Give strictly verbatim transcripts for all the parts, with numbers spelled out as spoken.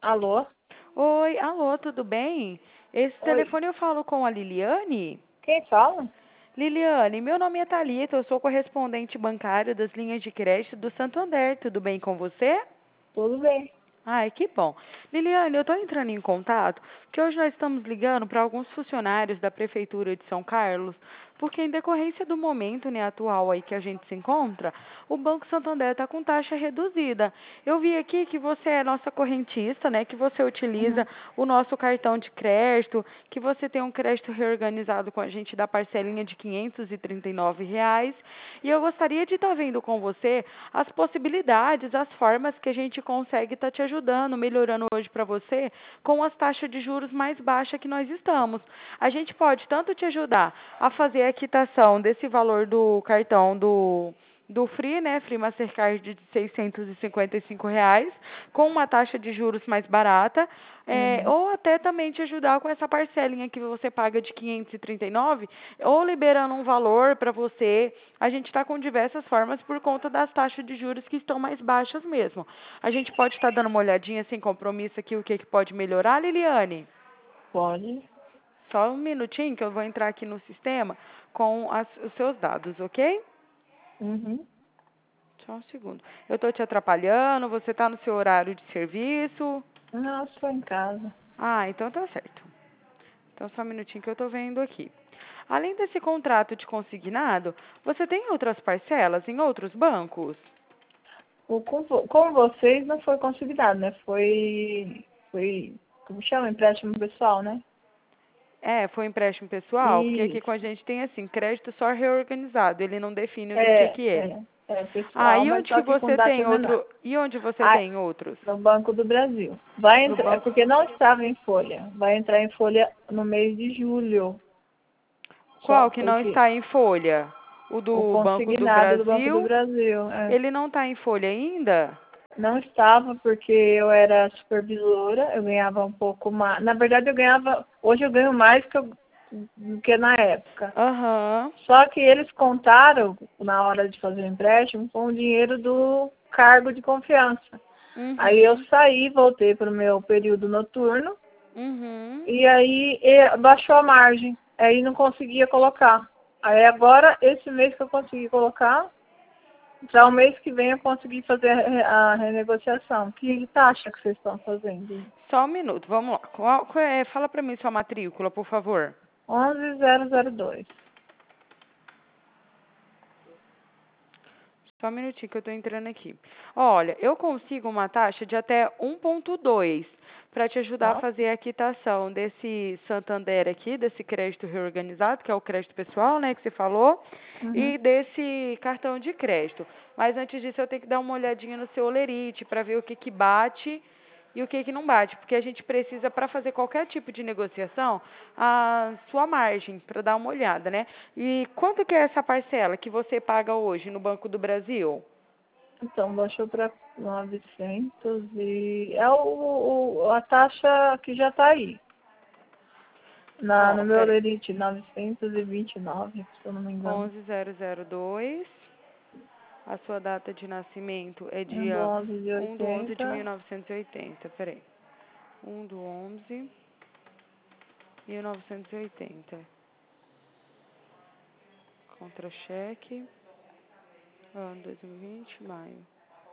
Alô? Oi, alô, tudo bem? Esse Oi. telefone eu falo com a Liliane? Quem fala? Liliane, meu nome é Thalita, eu sou correspondente bancário das linhas de crédito do Santander. Tudo bem com você? Tudo bem. Ai, que bom. Liliane, eu estou entrando em contato porque hoje nós estamos ligando para alguns funcionários da Prefeitura de São Carlos, porque em decorrência do momento, né, atual aí que a gente se encontra, o Banco Santander está com taxa reduzida. Eu vi aqui que você é nossa correntista, né, que você utiliza Uhum. o nosso cartão de crédito, que você tem um crédito reorganizado com a gente da parcelinha de quinhentos e trinta e nove reais. E eu gostaria de estar vendo com você as possibilidades, as formas que a gente consegue estar te ajudando, melhorando hoje para você, com as taxas de juros mais baixas que nós estamos. A gente pode tanto te ajudar a fazer a quitação desse valor do cartão do do Free, né, Free Mastercard de seiscentos e cinquenta e cinco reais, com uma taxa de juros mais barata, é, Uhum. ou até também te ajudar com essa parcelinha que você paga de quinhentos e trinta e nove, ou liberando um valor para você. A gente está com diversas formas por conta das taxas de juros que estão mais baixas mesmo. A gente pode estar dando uma olhadinha sem compromisso aqui o que, que pode melhorar, Liliane? Pode. Só um minutinho que eu vou entrar aqui no sistema com as- os seus dados, ok? Uhum. Só um segundo. Eu estou te atrapalhando? Você está no seu horário de serviço? Não, estou em casa. Ah, então tá certo. Então só um minutinho que eu estou vendo aqui. Além desse contrato de consignado, você tem outras parcelas em outros bancos? O, com, vo- com vocês não foi consignado, né? Foi, foi, como chama? Empréstimo pessoal, né? É, foi empréstimo pessoal? Porque aqui com a Isso. gente tem assim, crédito só reorganizado, ele não define do que É, que é. é, é Ah, pessoal, e mas onde que só que com você data tem menor. outro? E onde você Ah, tem outros? no Banco do Brasil. Vai No entrar, é banco. porque não estava em folha. Vai entrar em folha no mês de julho. Só Qual que não porque está em folha? O o do Banco do consignado do Banco do Brasil? Brasil, é. Ele não está em folha ainda? Não estava porque eu era supervisora, eu ganhava um pouco mais. Na verdade, eu ganhava. Hoje eu ganho mais que eu- do que na época. Aham. Só que eles contaram, na hora de fazer o empréstimo, com o dinheiro do cargo de confiança. Aí eu Uhum. saí, voltei para o meu período noturno, Uhum. e aí e- baixou a margem. Aí não conseguia colocar. Aí agora, esse mês que eu consegui colocar, já o mês que vem eu consegui fazer a re- a renegociação. Que taxa que vocês estão fazendo? Só um minuto, vamos lá. Qual, qual é, fala para mim sua matrícula, por favor. onze mil e dois. Só um minutinho que eu estou entrando aqui. Olha, eu consigo uma taxa de até um ponto dois para te ajudar a Nossa. fazer a quitação desse Santander aqui, desse crédito reorganizado, que é o crédito pessoal, né, que você falou, Uhum. e desse cartão de crédito. Mas antes disso eu tenho que dar uma olhadinha no seu Olerite para ver o que que bate e o que que não bate, porque a gente precisa, para fazer qualquer tipo de negociação, a sua margem, para dar uma olhada, né? E quanto que é essa parcela que você paga hoje no Banco do Brasil? Então, baixou para novecentos e... É o, o- a taxa que já está aí. Na, no Ó, meu peraí. Lerite, novecentos e vinte e nove, se eu não me engano. onze mil e dois. A sua data de nascimento é Um do dia onze de um de onze de oitenta. mil novecentos e oitenta. Peraí. um de onze de mil novecentos e oitenta. Contra-cheque. Ano dois mil e vinte, maio.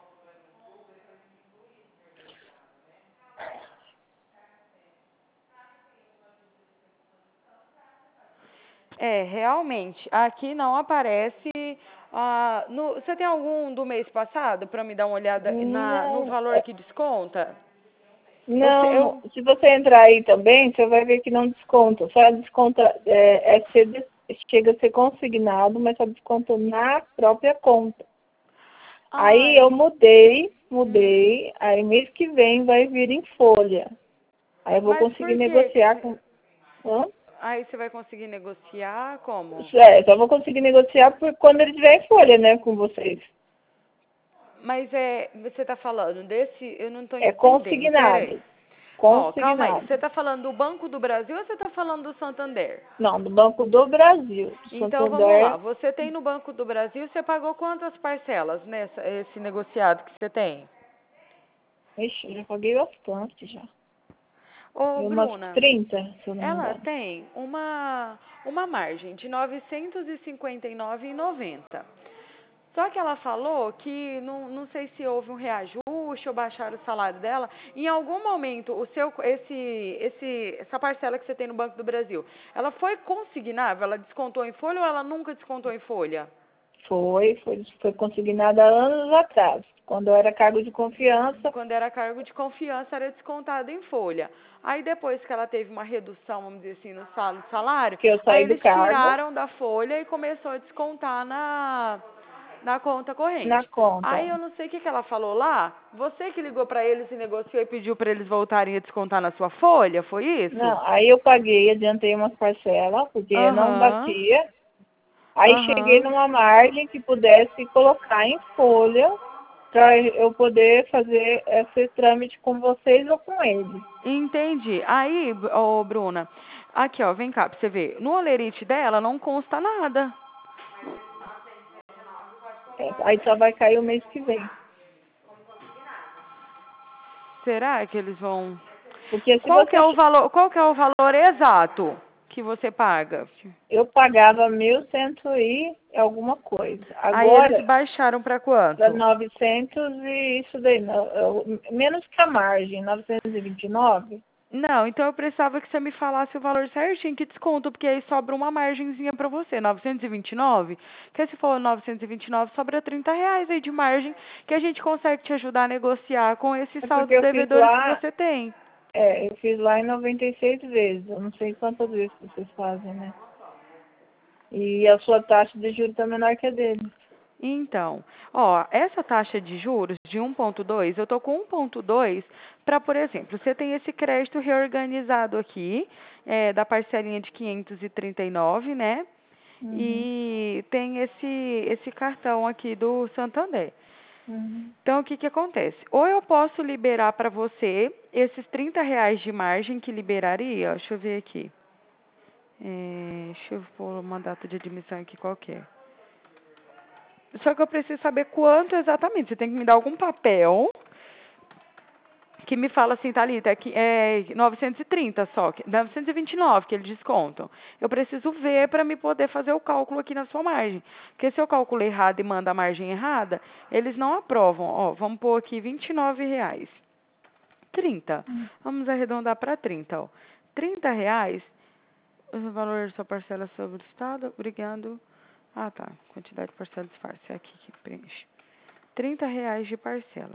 É, realmente, aqui não aparece. Ah, no, você tem algum do mês passado para me dar uma olhada na, no Não, valor é- que desconta? Eu, se- não, eu, se você entrar aí também, você vai ver que não desconta. Só desconta, é, é ser, chega a ser consignado, mas só desconta na própria conta. Aí eu ai, mudei, hum, mudei, aí mês que vem vai vir em folha. Aí eu vou mas conseguir por que que negociar você, com... Hã? aí você vai conseguir negociar como? É, só vou conseguir negociar por quando ele tiver em folha, né, com vocês. Mas é, você está falando desse, eu não estou É entendendo, peraí. consignado. Ó, calma aí, você Consignado. está falando do Banco do Brasil ou você está falando do Santander? Não, do Banco do Brasil. Do Então vamos lá, Santander, você tem no Banco do Brasil, você pagou quantas parcelas nessa esse negociado que você tem? Ixi, já paguei bastante já. Ô, E umas Bruna, trinta, se eu não me ela engano. tem uma, uma margem de novecentos e cinquenta e nove reais e noventa centavos. Só que ela falou que, não, não sei se houve um reajuste ou baixaram o salário dela, em algum momento, o seu, esse, esse, essa parcela que você tem no Banco do Brasil, ela foi consignável? Ela descontou em folha ou ela nunca descontou em folha? Foi, foi, foi consignada há anos atrás, quando eu era cargo de confiança. Quando era cargo de confiança, era descontado em folha. Aí depois que ela teve uma redução, vamos dizer assim, no sal- salário, Que eu aí saí do eles cargo, tiraram da folha e começou a descontar na, na conta na corrente. Aí conta. eu não sei o que, que ela falou lá. Você que ligou para eles e negociou e pediu para eles voltarem a descontar na sua folha, foi isso? Não, aí eu paguei, adiantei umas parcelas, porque não Aham, batia. Aí cheguei aham. numa margem que pudesse colocar em folha para eu poder fazer esse trâmite com vocês ou com eles. Entendi. Aí, ô Bruna, aqui ó, vem cá pra você ver. No olerite dela não consta nada. É, aí só vai cair o mês que vem. Será que eles vão... Porque se Qual que você... é o valor, qual que é o valor exato que você paga? Eu pagava mil cento e alguma coisa. Aí eles Agora, baixaram para para quanto? novecentos e isso daí, não, eu- menos que a margem, novecentos e vinte e nove. Não, então eu precisava que você me falasse o valor certinho que desconto, porque aí sobra uma margenzinha para você, novecentos e vinte e nove, que se for novecentos e vinte e nove sobra trinta reais aí de margem, que a gente consegue te ajudar a negociar com esses É porque saldos eu fiz devedores que lá, você tem. é, eu fiz lá em noventa e seis vezes. Eu não sei quantas vezes que vocês fazem, né? E a sua taxa de juros está menor que a deles. Então, ó, essa taxa de juros de um ponto dois, eu tô com um ponto dois para, por exemplo, você tem esse crédito reorganizado aqui, é, da parcelinha de quinhentos e trinta e nove, né? Uhum, E tem esse, esse cartão aqui do Santander. uhum. Então, o que que acontece? Ou eu posso liberar para você esses trinta reais de margem que liberaria, ó, deixa eu ver aqui. É, deixa eu pôr uma data de admissão aqui qualquer. Só que eu preciso saber quanto exatamente. Você tem que me dar algum papel que me fala assim, Thalita, é, que é novecentos e trinta só, que- novecentos e vinte e nove que eles descontam. Eu preciso ver para me poder fazer o cálculo aqui na sua margem. Porque se eu calculei errado e mando a margem errada, eles não aprovam. Ó, vamos pôr aqui vinte e nove reais. trinta. Vamos arredondar para trinta, ó. trinta reais, o valor da sua parcela sobre o estado, obrigado. Ah, tá. Quantidade de parcela disfarce, é aqui que preenche. trinta reais de parcela.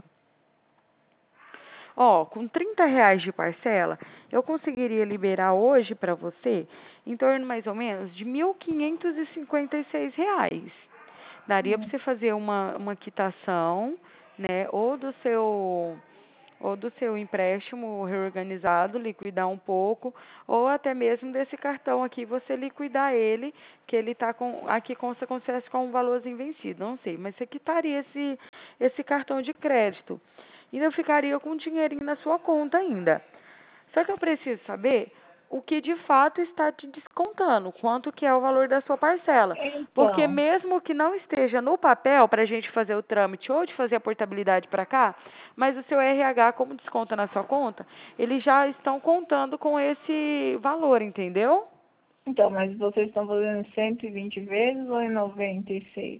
Ó, com trinta reais de parcela, eu conseguiria liberar hoje para você em torno mais ou menos de mil quinhentos e cinquenta e seis reais. Daria para Hum. você fazer uma, uma quitação, né, ou do seu ou do seu empréstimo reorganizado, liquidar um pouco, ou até mesmo desse cartão aqui, você liquidar ele, que ele está com, aqui consta como se fosse com um valorzinho vencido, não sei, mas você quitaria esse, esse cartão de crédito. E eu ficaria com um dinheirinho na sua conta ainda. Só que eu preciso saber o que de fato está te descontando, quanto que é o valor da sua parcela. Porque Então, mesmo que não esteja no papel para a gente fazer o trâmite ou de fazer a portabilidade para cá, mas o seu R H, como desconta na sua conta, eles já estão contando com esse valor, entendeu? então, mas vocês estão fazendo cento e vinte vezes ou em noventa e seis?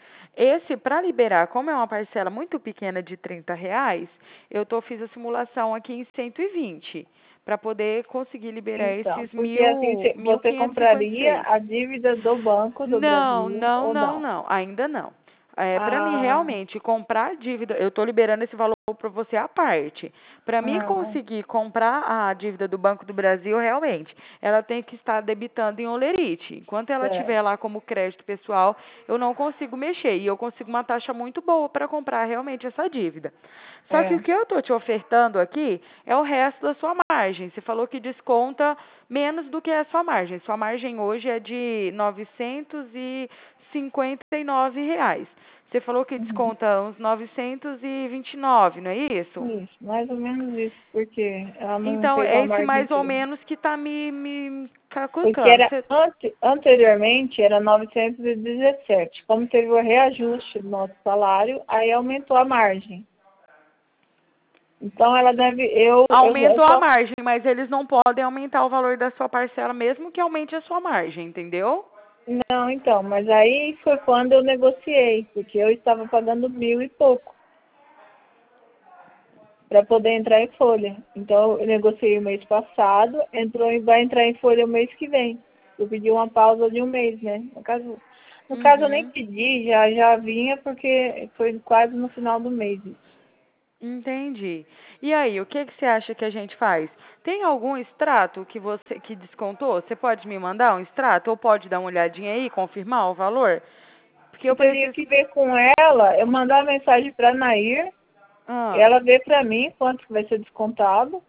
Esse, para liberar, como é uma parcela muito pequena de trinta reais, eu tô, fiz a simulação aqui em cento e vinte, para poder conseguir liberar Então, esses porque assim, mil, cê- mil você quinhentos e cinquenta e compraria seis. a dívida do Banco do Não, Brasil não, ou não, não? não, ainda não. É, para mim Ah, realmente comprar dívida, eu estou liberando esse valor para você à parte. Para mim ah, conseguir comprar a dívida do Banco do Brasil, realmente, ela tem que estar debitando em olerite. Enquanto ela estiver certo. lá como crédito pessoal, eu não consigo mexer. E eu consigo uma taxa muito boa para comprar realmente essa dívida. Só que É, o que eu estou te ofertando aqui é o resto da sua margem. Você falou que desconta menos do que a sua margem. Sua margem hoje é de novecentos e cinquenta e nove reais. Você falou que uhum. desconta uns novecentos e vinte e nove, não é isso? Isso, mais ou menos isso, porque ela não Então, pegou é a esse margem mais ou toda. menos que está me, me Porque cacucando. era Você... ante, anteriormente era novecentos e dezessete. Como teve o reajuste do nosso salário, aí aumentou a margem. Então ela deve, eu, eu, eu Aumentou a só, margem, mas eles não podem aumentar o valor da sua parcela, mesmo que aumente a sua margem, entendeu? não, então, mas aí foi quando eu negociei, porque eu estava pagando mil e pouco para poder entrar em folha. Então eu negociei o mês passado, entrou e vai entrar em folha o mês que vem. Eu pedi uma pausa de um mês, né? No caso, no caso eu nem Uhum. pedi, já já vinha porque foi quase no final do mês. Entendi. E aí, o que que você acha que a gente faz? Tem algum extrato que você que descontou? Você pode me mandar um extrato ou pode dar uma olhadinha aí, confirmar o valor? Porque Eu eu teria preciso. que ver com ela, eu mandar uma mensagem para a Nair, Ah, ela vê para mim quanto que vai ser descontado.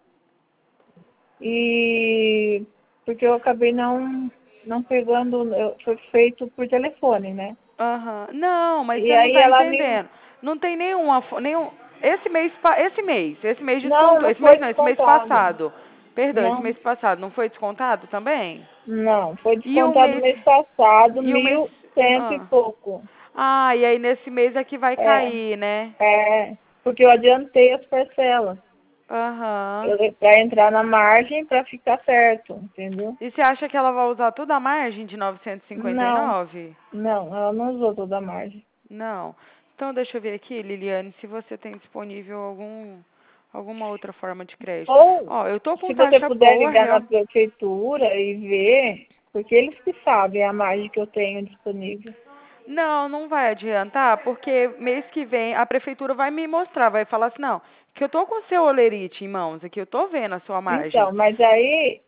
E porque eu acabei não, não pegando, eu- foi feito por telefone, né? aham. Não, mas E você não aí está ela me. entendendo. Não tem nenhuma, fo- nenhum. Esse mês, pa- esse mês, esse mês Não, descontou. não Esse foi mês não, esse mês descontado. passado. Perdão, esse Não, mês passado não foi descontado também? não, foi E o descontado mês, mês passado, e o mês, mil cento e ah. pouco. Ah, e aí nesse mês é que vai É, cair, né? é, porque eu adiantei as parcelas. Aham. Para entrar na margem para ficar certo, entendeu? E você acha que ela vai usar toda a margem de novecentos e cinquenta e Não, nove? não, ela não usou toda a margem. Não. Então deixa eu ver aqui, Liliane, se você tem disponível algum alguma outra forma de crédito. Ou, Ó, eu tô se com você taxa puder boa, ligar na real. prefeitura e ver, porque eles que sabem a margem que eu tenho disponível. Não, não vai adiantar, porque mês que vem a prefeitura vai me mostrar, vai falar assim, não, que eu tô com o seu olerite em mãos aqui, eu tô vendo a sua margem. Então, mas aí,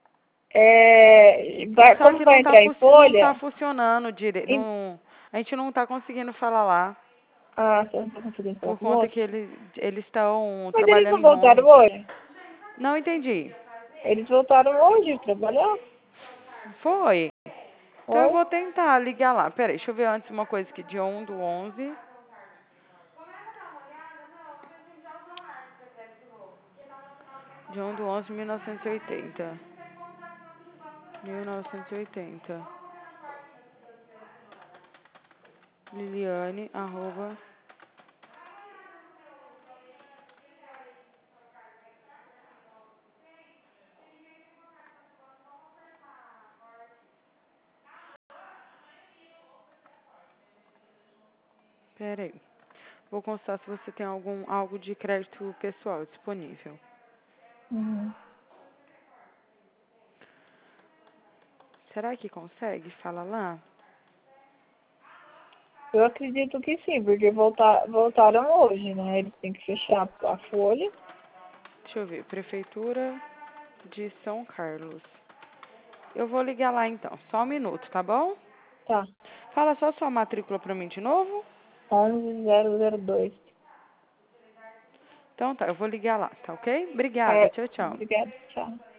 é, vai, Só como que não vai tá, entrar em fu- não tá folha, funcionando direito. em, Não, a gente não tá conseguindo falar lá. ah, você não está conseguindo falar Por com o conta moço? que eles eles estão Mas eles não trabalhando em voltaram home. hoje? Não entendi. Eles voltaram hoje trabalhar? Foi. Então eu Oi? vou tentar ligar lá. Peraí, deixa eu ver antes uma coisa aqui. Dia um do onze. Dia um do onze, mil novecentos e oitenta. mil novecentos e oitenta. Liliane, arroba. Peraí. Vou consultar se você tem algum algo de crédito pessoal disponível. Uhum. Será que consegue? Fala lá. Eu acredito que sim, porque voltar, voltaram hoje, né? Eles têm que fechar a folha. Deixa eu ver. Prefeitura de São Carlos. Eu vou ligar lá então. Só um minuto, tá bom? Tá. Fala só sua matrícula pra mim de novo. onze zero zero dois. Então tá, eu vou ligar lá, tá ok? Obrigada, É, tchau, tchau. obrigada. Tchau.